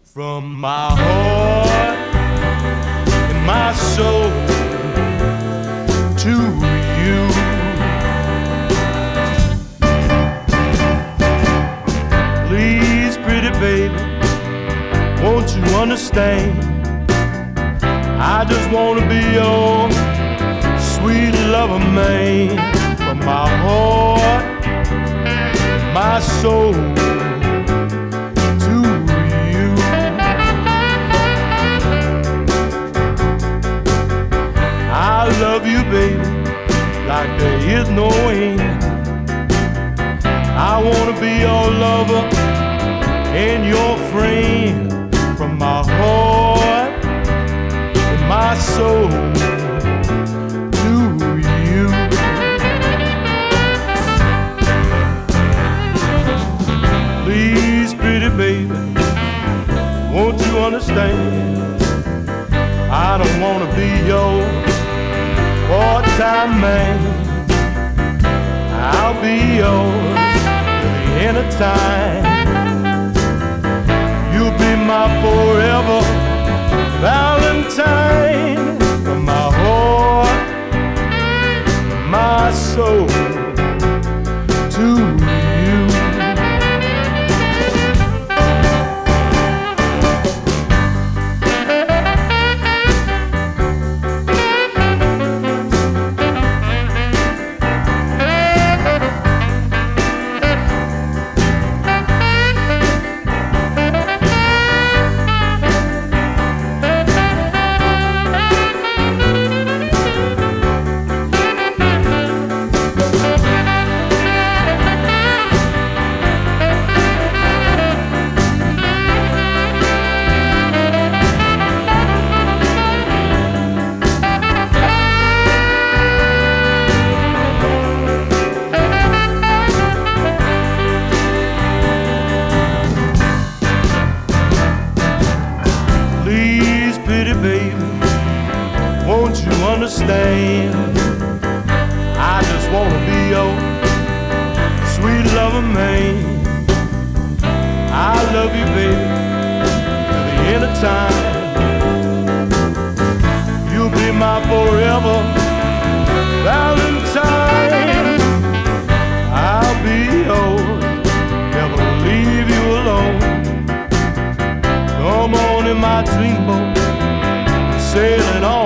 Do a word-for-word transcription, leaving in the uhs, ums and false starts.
from my heart and my soul to you. Please, pretty baby, won't you understand? I just wanna be your sweet lover man, from my heart and my soul to you. I love you, baby, like there is no end. I wanna be your lover and your friend, from my heart and my soul to you. Please, pretty baby, won't you understand? I don't wanna be your part-time man. I'll be yours anytime. You'll be my forever Valentine, from my heart, my soul to you. Pretty baby, won't you understand? I just wanna be your sweet lover man. I love you, baby, till the end of time. You'll be my forever Valentine. I'll be yours, never leave you alone. Come on in my dreamboat, sailing on